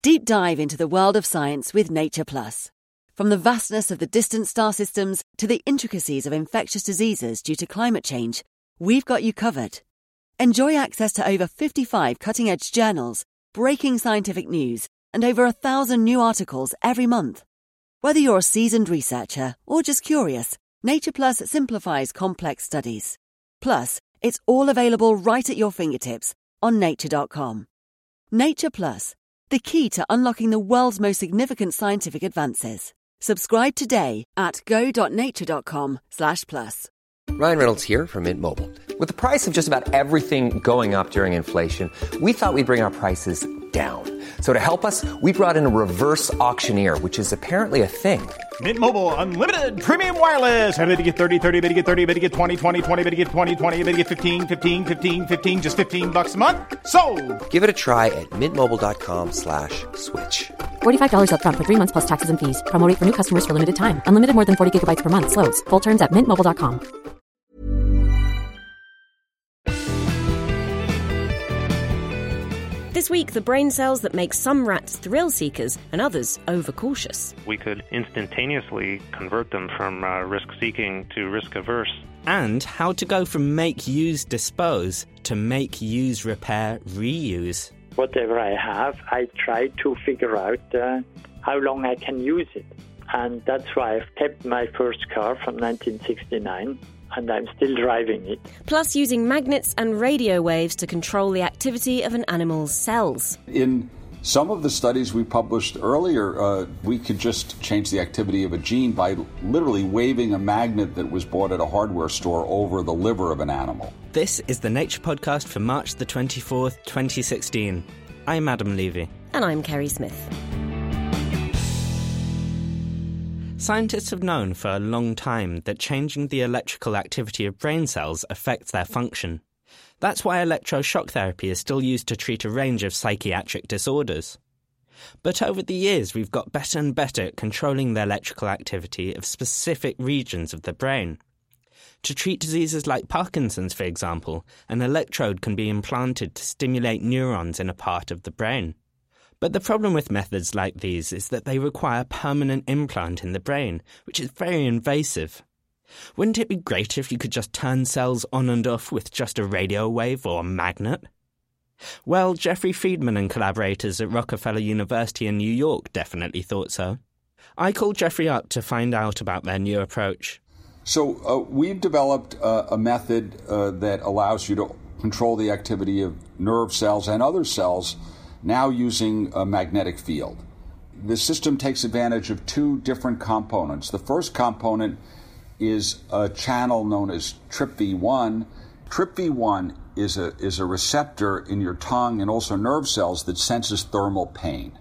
Deep dive into the world of science with Nature Plus. From the vastness of the distant star systems to the intricacies of infectious diseases due to climate change, we've got you covered. Enjoy access to over 55 cutting-edge journals, breaking scientific news, and over 1,000 new articles every month. Whether you're a seasoned researcher or just curious, Nature Plus simplifies complex studies. Plus, it's all available right at your fingertips on nature.com. Nature Plus, the key to unlocking the world's most significant scientific advances. Subscribe today at go.nature.com/plus. Ryan Reynolds here from Mint Mobile. With the price of just about everything going up during inflation, we thought we'd bring our prices down. So to help us, we brought in a reverse auctioneer, which is apparently a thing. Mint Mobile Unlimited Premium Wireless. How to get 30, 30, bit to get 30, bit to get 20, 20, 20, bit to get 20, 20, bit to get 15, 15, 15, 15, just $15 a month? Sold! Give it a try at mintmobile.com/switch. $45 up front for 3 months plus taxes and fees. Promo rate for new customers for limited time. Unlimited more than 40 gigabytes per month. Slows full terms at mintmobile.com. This week, the brain cells that make some rats thrill seekers and others overcautious. We could instantaneously convert them from risk-seeking to risk-averse. And how to go from make, use, dispose to make, use, repair, reuse. Whatever I have, I try to figure out how long I can use it. And that's why I've kept my first car from 1969. And I'm still driving it. Plus using magnets and radio waves to control the activity of an animal's cells. In some of the studies we published earlier, we could just change the activity of a gene by literally waving a magnet that was bought at a hardware store over the liver of an animal. This is the Nature Podcast for March the 24th, 2016. I'm Adam Levy. And I'm Kerry Smith. Scientists have known for a long time that changing the electrical activity of brain cells affects their function. That's why electroshock therapy is still used to treat a range of psychiatric disorders. But over the years, we've got better and better at controlling the electrical activity of specific regions of the brain. To treat diseases like Parkinson's, for example, an electrode can be implanted to stimulate neurons in a part of the brain. But the problem with methods like these is that they require a permanent implant in the brain, which is very invasive. Wouldn't it be great if you could just turn cells on and off with just a radio wave or a magnet? Well, Jeffrey Friedman and collaborators at Rockefeller University in New York definitely thought so. I called Jeffrey up to find out about their new approach. So we've developed a method that allows you to control the activity of nerve cells and other cells now using a magnetic field. The system takes advantage of two different components. The first component is a channel known as TRPV1. TRPV1 is a receptor in your tongue and also nerve cells that senses thermal pain.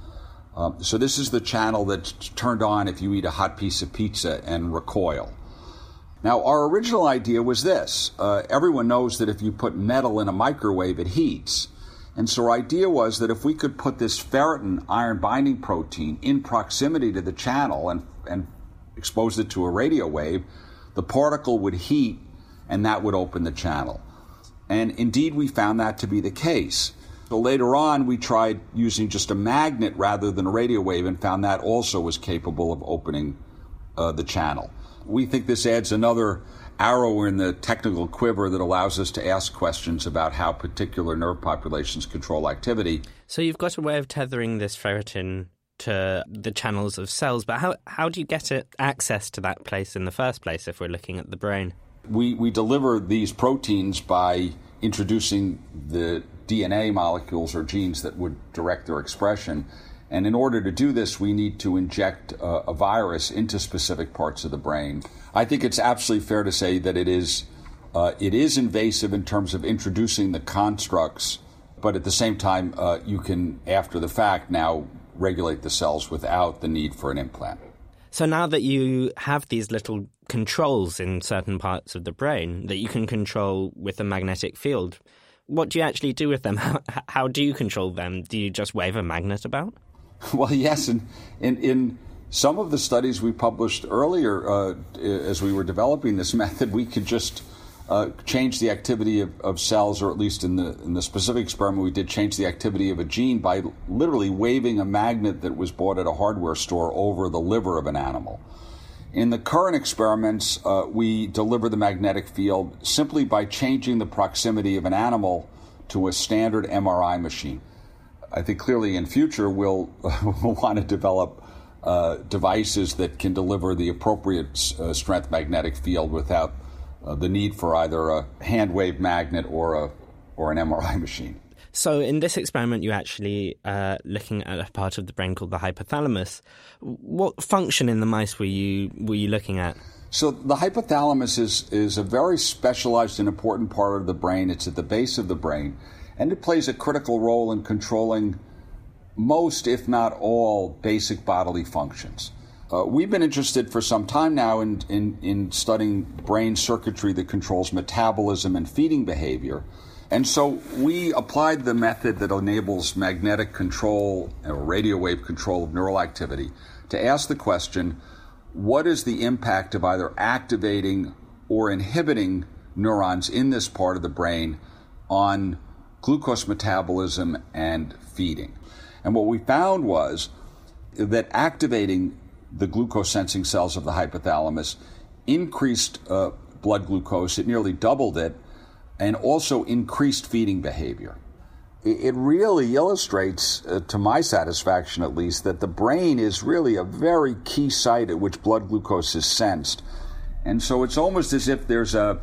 So this is the channel that's turned on if you eat a hot piece of pizza and recoil. Now, our original idea was this. Everyone knows that if you put metal in a microwave, it heats. And so our idea was that if we could put this ferritin iron-binding protein in proximity to the channel and expose it to a radio wave, the particle would heat and that would open the channel. And indeed, we found that to be the case. So later on, we tried using just a magnet rather than a radio wave and found that also was capable of opening the channel. We think this adds another arrow in the technical quiver that allows us to ask questions about how particular nerve populations control activity. So you've got a way of tethering this ferritin to the channels of cells, but how do you get it access to that place in the first place if we're looking at the brain? We deliver these proteins by introducing the DNA molecules or genes that would direct their expression. And in order to do this, we need to inject a virus into specific parts of the brain. I think it's absolutely fair to say that it is invasive in terms of introducing the constructs, but at the same time, you can, after the fact, now regulate the cells without the need for an implant. So now that you have these little controls in certain parts of the brain that you can control with a magnetic field, what do you actually do with them? How do you control them? Do you just wave a magnet about? Well, yes, and in some of the studies we published earlier, as we were developing this method, we could just change the activity of cells, or at least in the specific experiment we did, change the activity of a gene by literally waving a magnet that was bought at a hardware store over the liver of an animal. In the current experiments, we deliver the magnetic field simply by changing the proximity of an animal to a standard MRI machine. I think clearly in future we'll want to develop devices that can deliver the appropriate strength magnetic field without the need for either a hand wave magnet or an MRI machine. So in this experiment, you're actually looking at a part of the brain called the hypothalamus. What function in the mice were you looking at? So the hypothalamus is a very specialized and important part of the brain. It's at the base of the brain, and it plays a critical role in controlling most, if not all, basic bodily functions. We've been interested for some time now in studying brain circuitry that controls metabolism and feeding behavior. And so we applied the method that enables magnetic control or radio wave control of neural activity to ask the question, what is the impact of either activating or inhibiting neurons in this part of the brain on glucose metabolism and feeding? And what we found was that activating the glucose sensing cells of the hypothalamus increased blood glucose. It nearly doubled it, and also increased feeding behavior. It really illustrates, to my satisfaction at least, that the brain is really a very key site at which blood glucose is sensed. And so it's almost as if there's a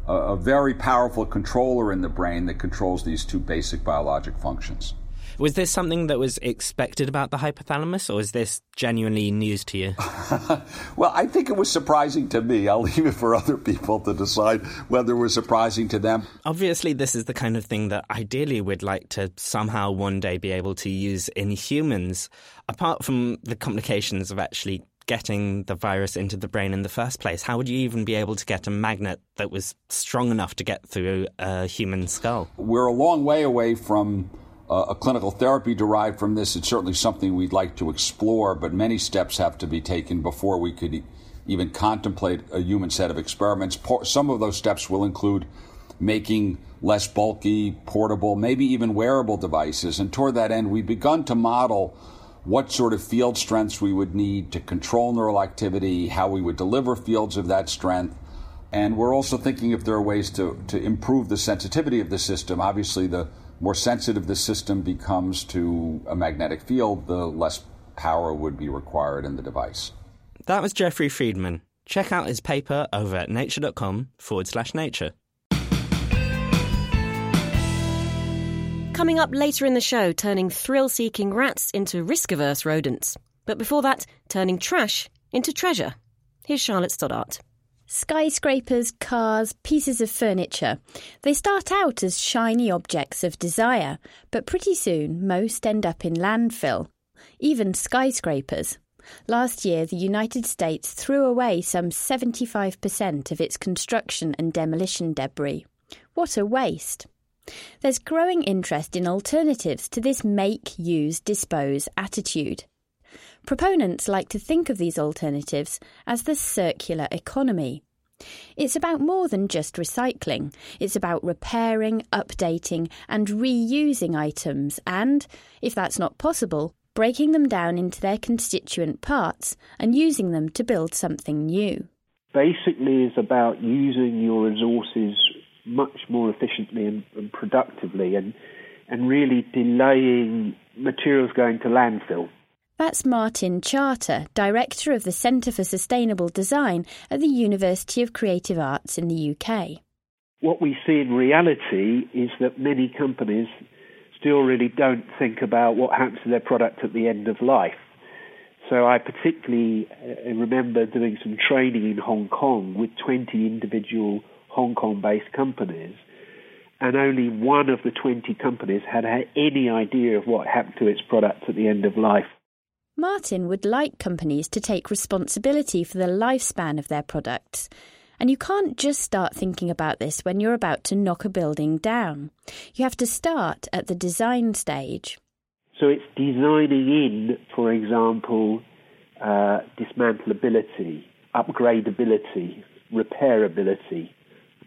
very powerful controller in the brain that controls these two basic biologic functions. Was this something that was expected about the hypothalamus, or is this genuinely news to you? Well, I think it was surprising to me. I'll leave it for other people to decide whether it was surprising to them. Obviously, this is the kind of thing that ideally we'd like to somehow one day be able to use in humans, apart from the complications of actually getting the virus into the brain in the first place. How would you even be able to get a magnet that was strong enough to get through a human skull? We're a long way away from a clinical therapy derived from this. It's certainly something we'd like to explore, but many steps have to be taken before we could even contemplate a human set of experiments. Some of those steps will include making less bulky, portable, maybe even wearable devices. And toward that end, we've begun to model what sort of field strengths we would need to control neural activity, how we would deliver fields of that strength. And we're also thinking if there are ways to improve the sensitivity of the system. Obviously, the more sensitive the system becomes to a magnetic field, the less power would be required in the device. That was Jeffrey Friedman. Check out his paper over at nature.com/nature. Coming up later in the show, turning thrill-seeking rats into risk-averse rodents. But before that, turning trash into treasure. Here's Charlotte Stoddart. Skyscrapers, cars, pieces of furniture. They start out as shiny objects of desire, but pretty soon most end up in landfill. Even skyscrapers. Last year, the United States threw away some 75% of its construction and demolition debris. What a waste. There's growing interest in alternatives to this make, use, dispose attitude. Proponents like to think of these alternatives as the circular economy. It's about more than just recycling. It's about repairing, updating and reusing items and, if that's not possible, breaking them down into their constituent parts and using them to build something new. Basically, it's about using your resources much more efficiently and productively and really delaying materials going to landfill. That's Martin Charter, Director of the Centre for Sustainable Design at the University of Creative Arts in the UK. What we see in reality is that many companies still really don't think about what happens to their product at the end of life. So I particularly remember doing some training in Hong Kong with 20 individual Hong Kong-based companies, and only one of the 20 companies had any idea of what happened to its product at the end of life. Martin would like companies to take responsibility for the lifespan of their products. And you can't just start thinking about this when you're about to knock a building down. You have to start at the design stage. So it's designing in, for example, dismantleability, upgradability, repairability,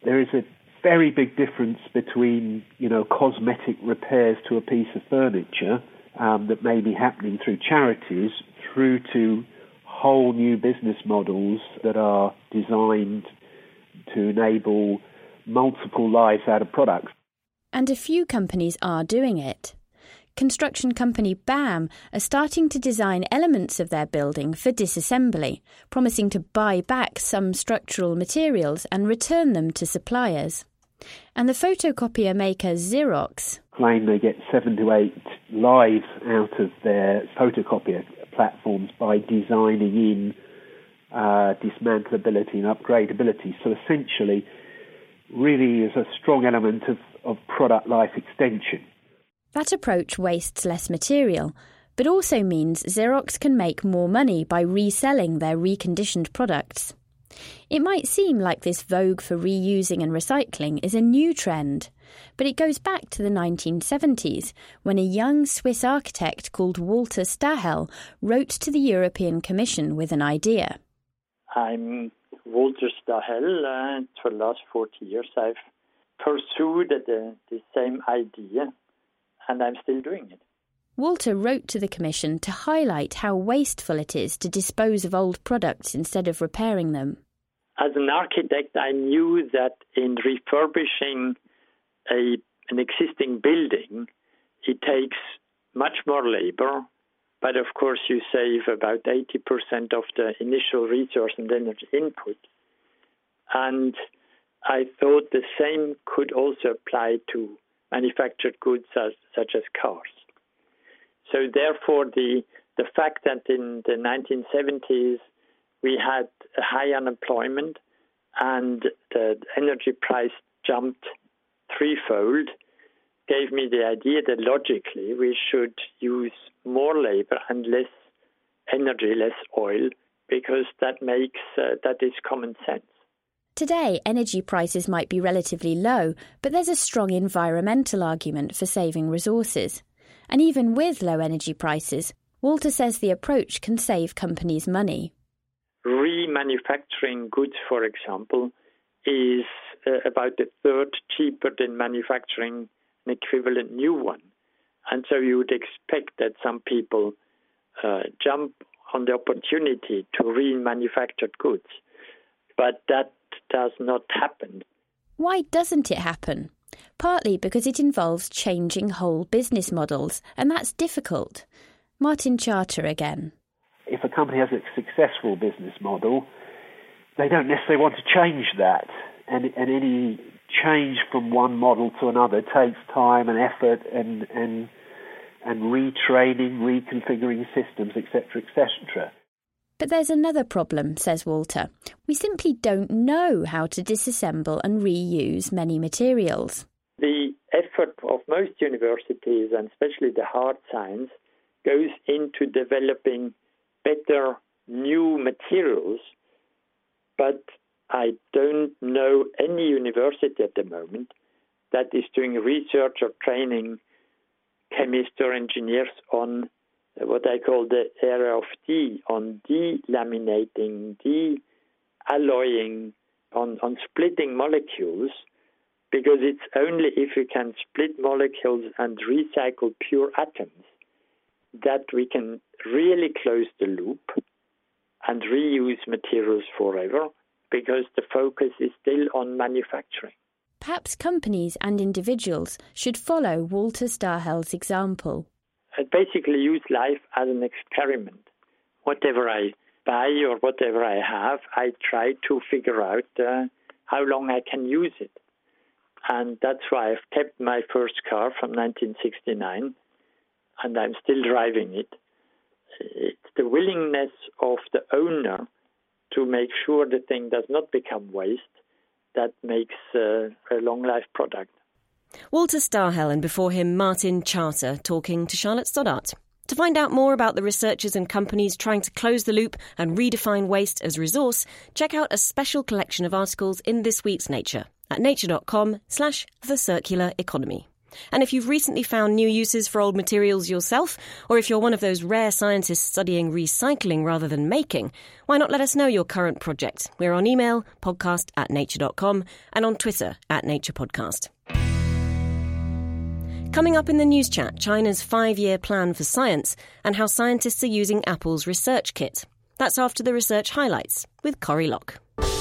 there is a very big difference between, cosmetic repairs to a piece of furniture that may be happening through charities through to whole new business models that are designed to enable multiple lives out of products. And a few companies are doing it. Construction company BAM are starting to design elements of their building for disassembly, promising to buy back some structural materials and return them to suppliers. And the photocopier maker Xerox claim they get 7 to 8 lives out of their photocopier platforms by designing in dismantleability and upgradability. So essentially, really is a strong element of product life extension. That approach wastes less material, but also means Xerox can make more money by reselling their reconditioned products. It might seem like this vogue for reusing and recycling is a new trend, but it goes back to the 1970s, when a young Swiss architect called Walter Stahel wrote to the European Commission with an idea. I'm Walter Stahel. For the last 40 years I've pursued the same idea, and I'm still doing it. Walter wrote to the Commission to highlight how wasteful it is to dispose of old products instead of repairing them. As an architect, I knew that in refurbishing an existing building, it takes much more labor, but of course you save about 80% of the initial resource and energy input. And I thought the same could also apply to manufactured goods such as cars. So therefore, the fact that in the 1970s we had a high unemployment and the energy price jumped threefold gave me the idea that logically we should use more labor and less energy, less oil, because that is common sense. Today, energy prices might be relatively low, but there's a strong environmental argument for saving resources. And even with low energy prices, Walter says the approach can save companies money. Remanufacturing goods, for example, is about a third cheaper than manufacturing an equivalent new one. And so you would expect that some people jump on the opportunity to remanufacture goods. But that does not happen. Why doesn't it happen? Partly because it involves changing whole business models, and that's difficult. Martin Charter again. If a company has a successful business model, they don't necessarily want to change that. And any change from one model to another takes time and effort and retraining, reconfiguring systems, etc., etc. But there's another problem, says Walter. We simply don't know how to disassemble and reuse many materials. The effort of most universities, and especially the hard science, goes into developing better new materials, but I don't know any university at the moment that is doing research or training chemists or engineers on what I call the area of D, on delaminating, de-alloying, on splitting molecules, because it's only if we can split molecules and recycle pure atoms that we can really close the loop and reuse materials forever, because the focus is still on manufacturing. Perhaps companies and individuals should follow Walter Stahel's example. I basically use life as an experiment. Whatever I buy or whatever I have, I try to figure out how long I can use it. And that's why I've kept my first car from 1969, and I'm still driving it. It's the willingness of the owner to make sure the thing does not become waste that makes a long-life product. Walter Stahel and before him Martin Charter talking to Charlotte Stoddart. To find out more about the researchers and companies trying to close the loop and redefine waste as resource, check out a special collection of articles in this week's Nature at nature.com/thecirculareconomy. And if you've recently found new uses for old materials yourself, or if you're one of those rare scientists studying recycling rather than making, why not let us know your current project? We're on email, podcast@nature.com, and on Twitter @naturepodcast. Coming up in the news chat, China's 5-year plan for science and how scientists are using Apple's research kit. That's after the research highlights with Corrie Locke.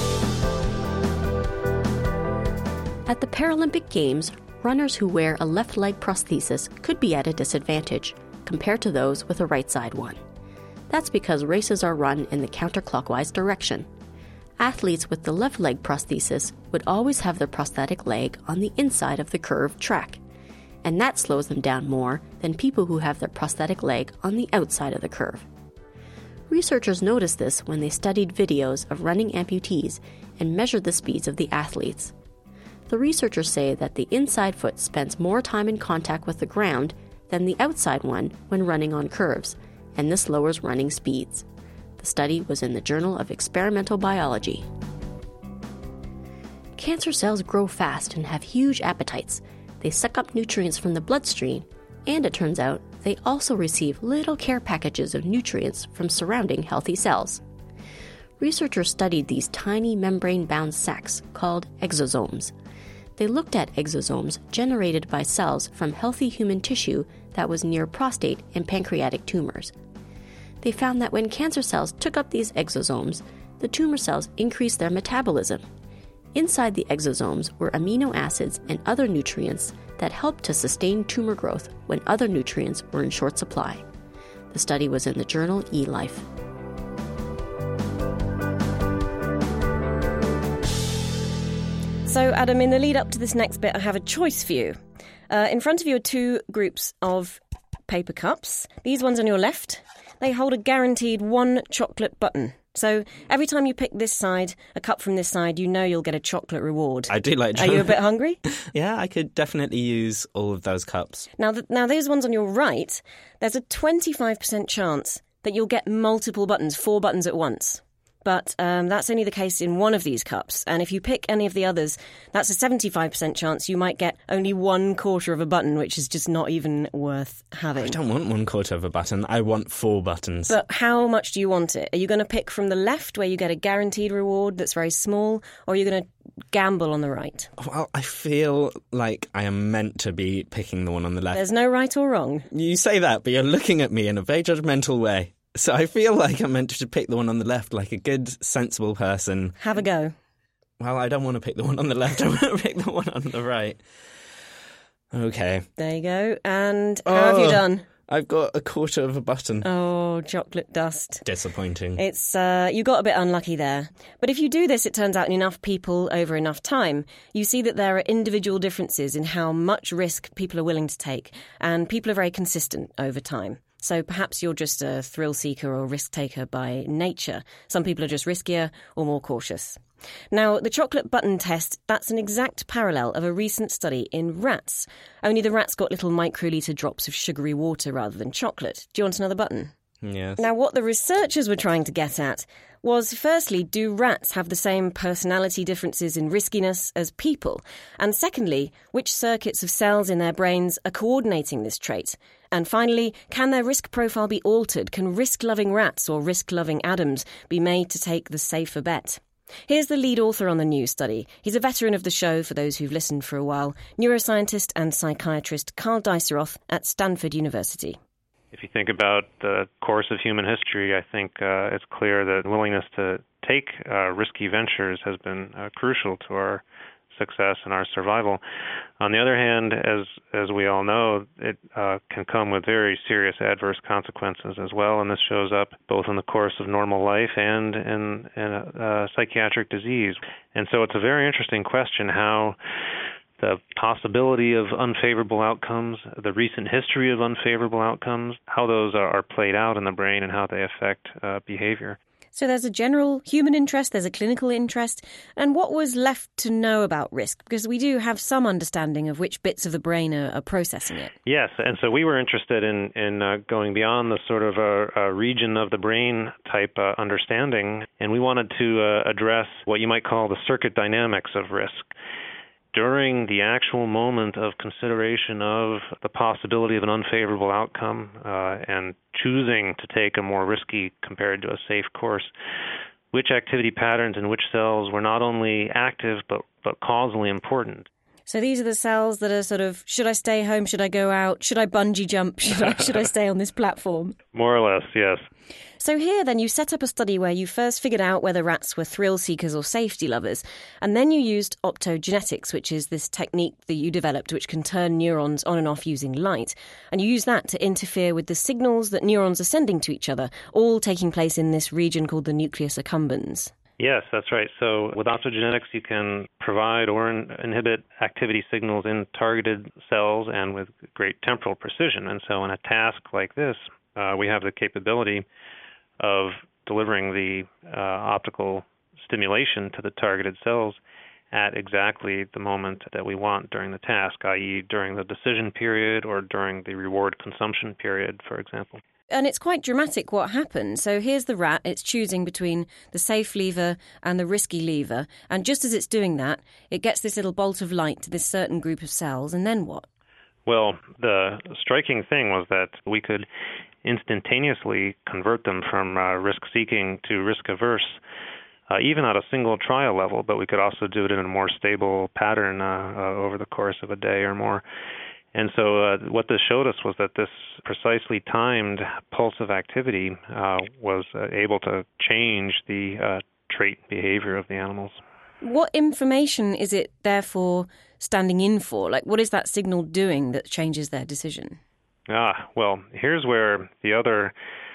At the Paralympic Games, runners who wear a left leg prosthesis could be at a disadvantage compared to those with a right side one. That's because races are run in the counterclockwise direction. Athletes with the left leg prosthesis would always have their prosthetic leg on the inside of the curved track, and that slows them down more than people who have their prosthetic leg on the outside of the curve. Researchers noticed this when they studied videos of running amputees and measured the speeds of the athletes. The researchers say that the inside foot spends more time in contact with the ground than the outside one when running on curves, and this lowers running speeds. The study was in the Journal of Experimental Biology. Cancer cells grow fast and have huge appetites. They suck up nutrients from the bloodstream, and it turns out they also receive little care packages of nutrients from surrounding healthy cells. Researchers studied these tiny membrane-bound sacs called exosomes. They looked at exosomes generated by cells from healthy human tissue that was near prostate and pancreatic tumors. They found that when cancer cells took up these exosomes, the tumor cells increased their metabolism. Inside the exosomes were amino acids and other nutrients that helped to sustain tumor growth when other nutrients were in short supply. The study was in the journal eLife. So, Adam, in the lead up to this next bit, I have a choice for you. In front of you are two groups of paper cups. These ones on your left, they hold a guaranteed 1 chocolate button. So every time you pick this side, a cup from this side, you know you'll get a chocolate reward. I do like chocolate. Are you a bit hungry? Yeah, I could definitely use all of those cups. Now those ones on your right, there's a 25% chance that you'll get multiple buttons, 4 buttons at once. But that's only the case in one of these cups. And if you pick any of the others, that's a 75% chance you might get only 1/4 of a button, which is just not even worth having. I don't want 1/4 of a button. I want 4 buttons. But how much do you want it? Are you going to pick from the left, where you get a guaranteed reward that's very small, or are you going to gamble on the right? Well, I feel like I am meant to be picking the one on the left. There's no right or wrong. You say that, but you're looking at me in a very judgmental way. So I feel like I'm meant to pick the one on the left, like a good, sensible person. Have a go. Well, I don't want to pick the one on the left. I want to pick the one on the right. Okay. There you go. And how have you done? I've got 1/4 of a button. Oh, chocolate dust. Disappointing. It's you got a bit unlucky there. But if you do this, it turns out in enough people over enough time, you see that there are individual differences in how much risk people are willing to take. And people are very consistent over time. So perhaps you're just a thrill seeker or risk taker by nature. Some people are just riskier or more cautious. Now, the chocolate button test, that's an exact parallel of a recent study in rats. Only the rats got little microliter drops of sugary water rather than chocolate. Do you want another button? Yes. Now, what the researchers were trying to get at was, firstly, do rats have the same personality differences in riskiness as people? And secondly, which circuits of cells in their brains are coordinating this trait? And finally, can their risk profile be altered? Can risk-loving rats or risk-loving Adams be made to take the safer bet? Here's the lead author on the new study. He's a veteran of the show, for those who've listened for a while, neuroscientist and psychiatrist Karl Deisseroth at Stanford University. If you think about the course of human history, I think it's clear that willingness to take risky ventures has been crucial to our success and our survival. On the other hand, as we all know, it can come with very serious adverse consequences as well, and this shows up both in the course of normal life and in psychiatric disease. And so it's a very interesting question how the possibility of unfavorable outcomes, the recent history of unfavorable outcomes, how those are played out in the brain and how they affect behavior. So there's a general human interest, there's a clinical interest, and what was left to know about risk? Because we do have some understanding of which bits of the brain are processing it. Yes, and so we were interested in going beyond the sort of a region of the brain type understanding, and we wanted to address what you might call the circuit dynamics of risk. during the actual moment of consideration of the possibility of an unfavorable outcome and choosing to take a more risky compared to a safe course, which activity patterns in which cells were not only active but causally important. So these are the cells that are sort of, should I stay home, should I go out, should I bungee jump, should I stay on this platform? More or less, yes. So here then you set up a study where you first figured out whether rats were thrill seekers or safety lovers, and then you used optogenetics, which is this technique that you developed which can turn neurons on and off using light, and you use that to interfere with the signals that neurons are sending to each other, all taking place in this region called the nucleus accumbens. Yes, that's right. So with optogenetics, you can provide or inhibit activity signals in targeted cells and with great temporal precision. And so in a task like this, we have the capability of delivering the optical stimulation to the targeted cells at exactly the moment that we want during the task, i.e. during the decision period or during the reward consumption period, for example. And it's quite dramatic what happened. So here's the rat. It's choosing between the safe lever and the risky lever. And just as it's doing that, it gets this little bolt of light to this certain group of cells. And then what? Well, the striking thing was that we could instantaneously convert them from risk-seeking to risk-averse, even at a single trial level. But we could also do it in a more stable pattern over the course of a day or more. And so what this showed us was that this precisely timed pulse of activity was able to change the trait behavior of the animals. What information is it therefore standing in for? Like, what is that signal doing that changes their decision? Well, here's where the other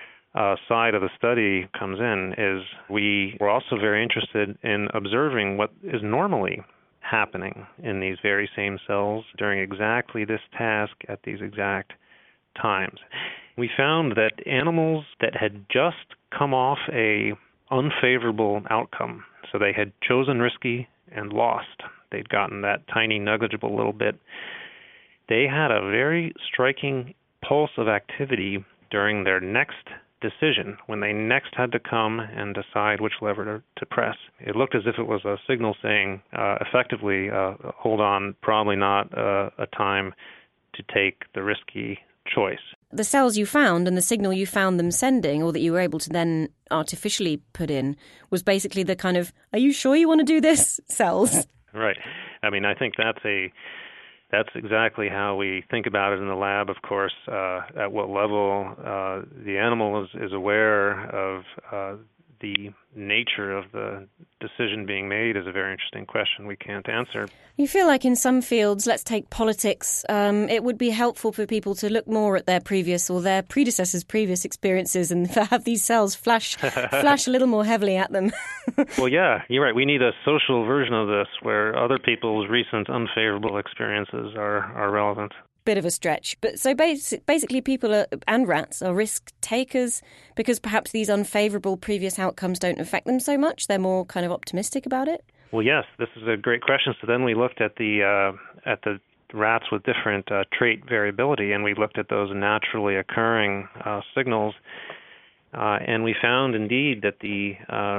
side of the study comes in, is we were also very interested in observing what is normally happening in these very same cells during exactly this task at these exact times. We found that animals that had just come off a unfavorable outcome, so they had chosen risky and lost, they'd gotten that tiny negligible little bit, they had a very striking pulse of activity during their next decision, when they next had to come and decide which lever to press. It looked as if it was a signal saying, effectively, hold on, probably not a time to take the risky choice. The cells you found and the signal you found them sending, or that you were able to then artificially put in, was basically the kind of, are you sure you want to do this cells? Right. I mean, I think that's exactly how we think about it in the lab, of course. At what level the animal is aware of the nature of the decision being made is a very interesting question we can't answer. You feel like in some fields, let's take politics, it would be helpful for people to look more at their previous or their predecessors' previous experiences and have these cells flash a little more heavily at them. Well, yeah, you're right. We need a social version of this where other people's recent unfavorable experiences are relevant. Bit of a stretch. But so basically people and rats are risk takers because perhaps these unfavorable previous outcomes don't affect them so much. They're more kind of optimistic about it. Well, yes, this is a great question. So then we looked at the rats with different trait variability, and we looked at those naturally occurring signals, and we found indeed that the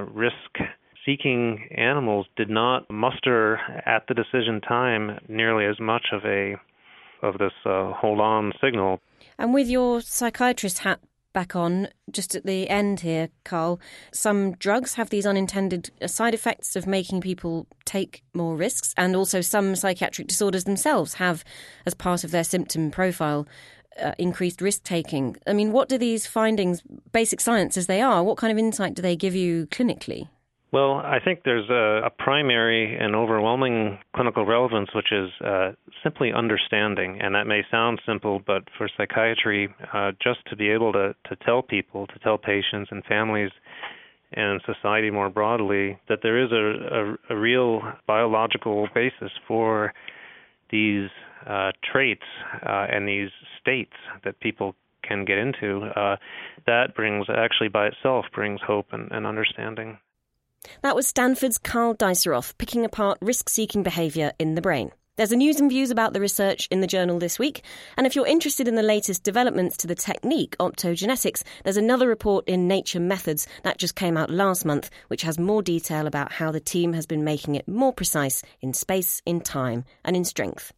risk-seeking animals did not muster at the decision time nearly as much of this hold-on signal. And with your psychiatrist hat back on, just at the end here, Carl, some drugs have these unintended side effects of making people take more risks, and also some psychiatric disorders themselves have, as part of their symptom profile, increased risk-taking. I mean, what do these findings, basic science as they are, what kind of insight do they give you clinically? Well, I think there's a primary and overwhelming clinical relevance, which is simply understanding. And that may sound simple, but for psychiatry, just to be able to tell people, to tell patients and families and society more broadly that there is a real biological basis for these traits and these states that people can get into, that actually by itself brings hope and understanding. That was Stanford's Carl Deisseroth picking apart risk-seeking behaviour in the brain. There's a news and views about the research in the journal this week. And if you're interested in the latest developments to the technique, optogenetics, there's another report in Nature Methods that just came out last month, which has more detail about how the team has been making it more precise in space, in time, and in strength.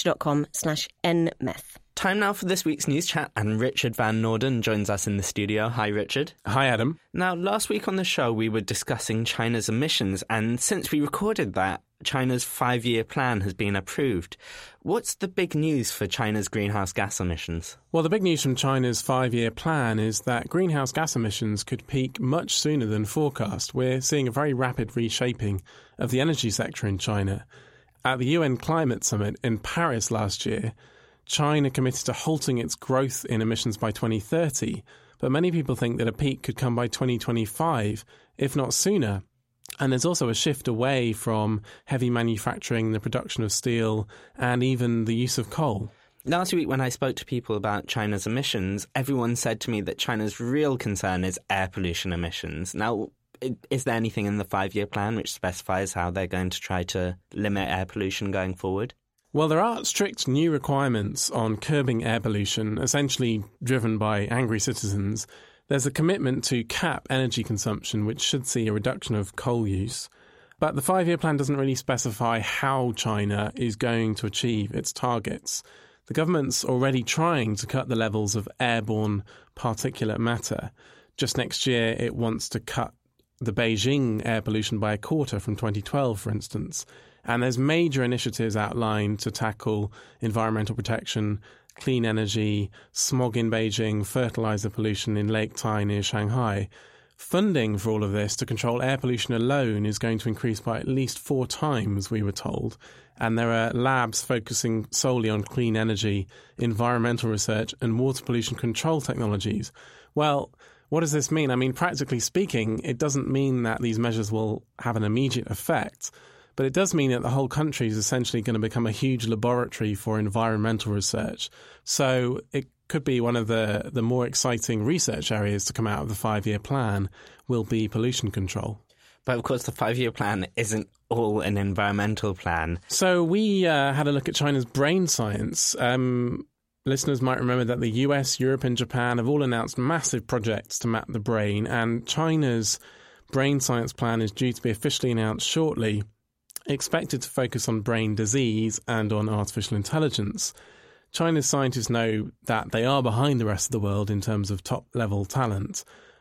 nature.com/nmeth. Time now for this week's news chat, and Richard Van Noorden joins us in the studio. Hi, Richard. Hi, Adam. Now, last week on the show, we were discussing China's emissions, and since we recorded that, China's 5-year plan has been approved. What's the big news for China's greenhouse gas emissions? Well, the big news from China's 5-year plan is that greenhouse gas emissions could peak much sooner than forecast. We're seeing a very rapid reshaping of the energy sector in China. At the UN Climate Summit in Paris last year, China committed to halting its growth in emissions by 2030, but many people think that a peak could come by 2025, if not sooner. And there's also a shift away from heavy manufacturing, the production of steel, and even the use of coal. Last week when I spoke to people about China's emissions, everyone said to me that China's real concern is air pollution emissions. Now, is there anything in the 5-year plan which specifies how they're going to try to limit air pollution going forward? Well, there are strict new requirements on curbing air pollution, essentially driven by angry citizens. There's a commitment to cap energy consumption, which should see a reduction of coal use. But the 5-year plan doesn't really specify how China is going to achieve its targets. The government's already trying to cut the levels of airborne particulate matter. Just next year, it wants to cut the Beijing air pollution by a quarter from 2012, for instance. And there's major initiatives outlined to tackle environmental protection, clean energy, smog in Beijing, fertilizer pollution in Lake Tai near Shanghai. Funding for all of this to control air pollution alone is going to increase by at least 4 times, we were told. And there are labs focusing solely on clean energy, environmental research, and water pollution control technologies. Well, what does this mean? I mean, practically speaking, it doesn't mean that these measures will have an immediate effect. But it does mean that the whole country is essentially going to become a huge laboratory for environmental research. So it could be one of the more exciting research areas to come out of the 5-year plan will be pollution control. But of course, the 5-year plan isn't all an environmental plan. So we had a look at China's brain science. Listeners might remember that the US, Europe and Japan have all announced massive projects to map the brain, and China's brain science plan is due to be officially announced shortly, expected to focus on brain disease and on artificial intelligence. China's scientists know that they are behind the rest of the world in terms of top-level talent,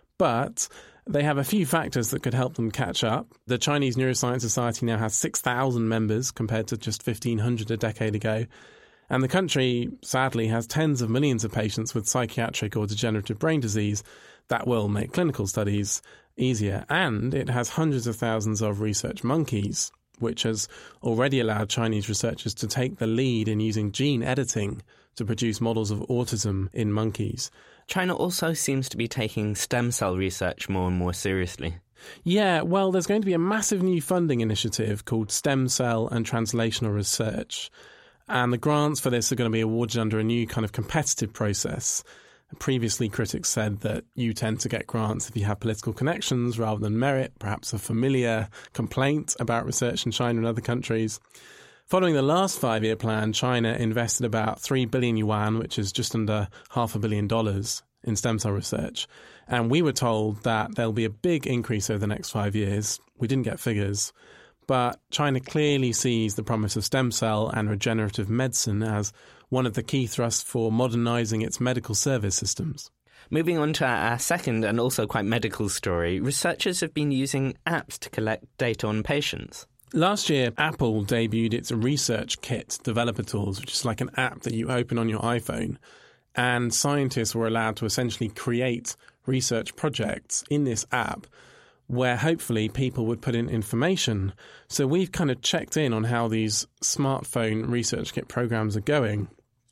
but they have a few factors that could help them catch up. The Chinese Neuroscience Society now has 6,000 members compared to just 1,500 a decade ago, and the country, sadly, has tens of millions of patients with psychiatric or degenerative brain disease that will make clinical studies easier, and it has hundreds of thousands of research monkeys, which has already allowed Chinese researchers to take the lead in using gene editing to produce models of autism in monkeys. China also seems to be taking stem cell research more and more seriously. Yeah, well, there's going to be a massive new funding initiative called Stem Cell and Translational Research. And the grants for this are going to be awarded under a new kind of competitive process. Previously, critics said that you tend to get grants if you have political connections rather than merit, perhaps a familiar complaint about research in China and other countries. Following the last 5-year plan, China invested about 3 billion yuan, which is just under $500 million in stem cell research. And we were told that there'll be a big increase over the next 5 years. We didn't get figures. But China clearly sees the promise of stem cell and regenerative medicine as one of the key thrusts for modernising its medical service systems. Moving on to our second and also quite medical story, researchers have been using apps to collect data on patients. Last year, Apple debuted its Research Kit developer tools, which is like an app that you open on your iPhone. And scientists were allowed to essentially create research projects in this app where hopefully people would put in information. So we've kind of checked in on how these smartphone Research Kit programs are going.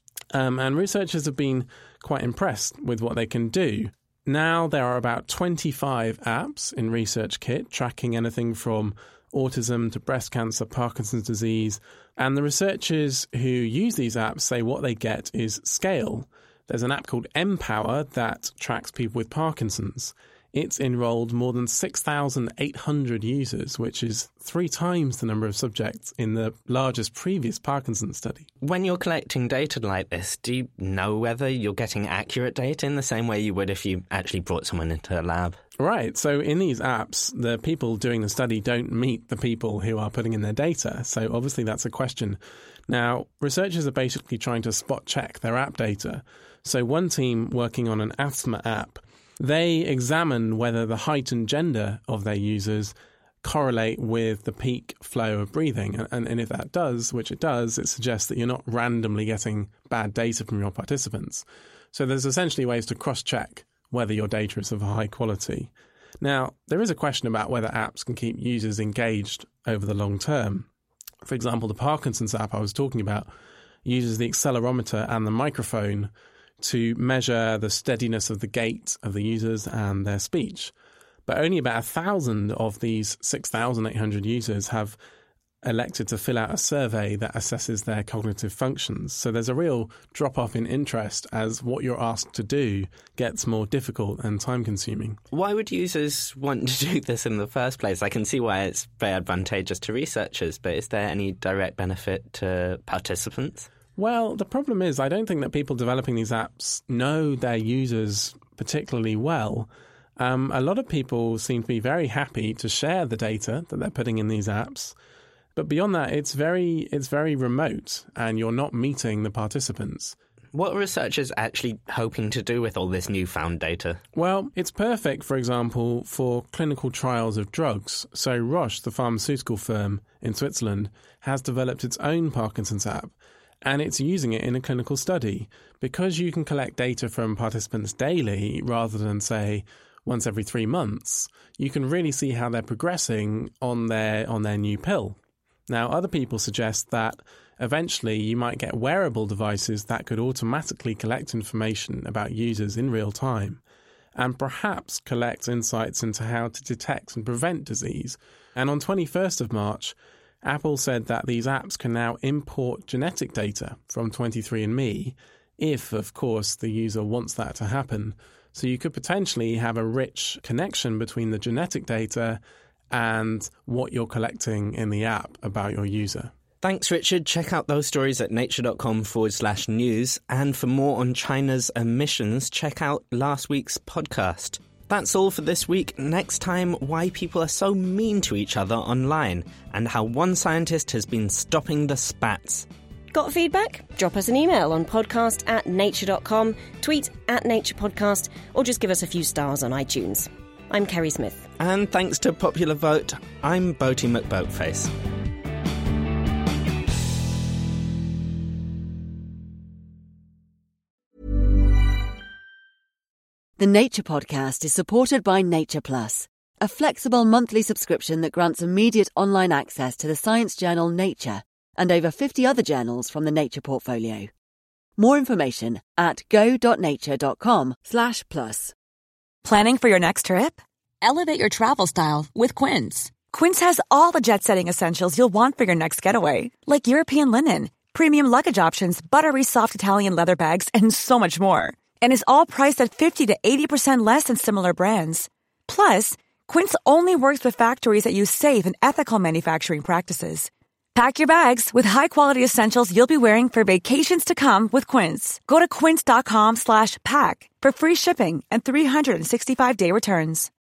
And researchers have been quite impressed with what they can do. Now there are about 25 apps in Research Kit tracking anything from autism to breast cancer, Parkinson's disease. And the researchers who use these apps say what they get is scale. There's an app called Empower that tracks people with Parkinson's. it's enrolled more than 6,800 users, which is 3 times the number of subjects in the largest previous Parkinson's study. When you're collecting data like this, do you know whether you're getting accurate data in the same way you would if you actually brought someone into a lab? Right. So in these apps, the people doing the study don't meet the people who are putting in their data. So obviously that's a question. Now, researchers are basically trying to spot check their app data. So one team working on an asthma app, they examine whether the height and gender of their users correlate with the peak flow of breathing. And if that does, which it does, it suggests that you're not randomly getting bad data from your participants. So there's essentially ways to cross-check whether your data is of high quality. Now, there is a question about whether apps can keep users engaged over the long term. For example, the Parkinson's app I was talking about uses the accelerometer and the microphone to measure the steadiness of the gait of the users and their speech. But only about 1,000 of these 6,800 users have elected to fill out a survey that assesses their cognitive functions. So there's a real drop-off in interest as what you're asked to do gets more difficult and time-consuming. Why would users want to do this in the first place? I can see why it's very advantageous to researchers, but is there any direct benefit to participants? Well, the problem is I don't think that people developing these apps know their users particularly well. A lot of people seem to be very happy to share the data that they're putting in these apps. But beyond that, it's very remote, and you're not meeting the participants. What are researchers actually hoping to do with all this newfound data? Well, it's perfect, for example, for clinical trials of drugs. So Roche, the pharmaceutical firm in Switzerland, has developed its own Parkinson's app, and it's using it in a clinical study. Because you can collect data from participants daily rather than, say, once every 3 months, you can really see how they're progressing on their new pill. Now, other people suggest that eventually you might get wearable devices that could automatically collect information about users in real time and perhaps collect insights into how to detect and prevent disease. And on 21st of March, Apple said that these apps can now import genetic data from 23andMe if, of course, the user wants that to happen. So you could potentially have a rich connection between the genetic data and what you're collecting in the app about your user. Thanks, Richard. Check out those stories at nature.com/news. And for more on China's emissions, check out last week's podcast. That's all for this week. Next time, why people are so mean to each other online and how one scientist has been stopping the spats. Got feedback? Drop us an email on podcast@nature.com, tweet @naturepodcast, or just give us a few stars on iTunes. I'm Kerry Smith. And thanks to popular vote, I'm Boaty McBoatface. The Nature Podcast is supported by Nature Plus, a flexible monthly subscription that grants immediate online access to the science journal Nature and over 50 other journals from the Nature portfolio. More information at go.nature.com/plus. Planning for your next trip? Elevate your travel style with Quince. Quince has all the jet-setting essentials you'll want for your next getaway, like European linen, premium luggage options, buttery soft Italian leather bags, and so much more. And is all priced at 50 to 80% less than similar brands. Plus, Quince only works with factories that use safe and ethical manufacturing practices. Pack your bags with high-quality essentials you'll be wearing for vacations to come with Quince. Go to quince.com/pack for free shipping and 365-day returns.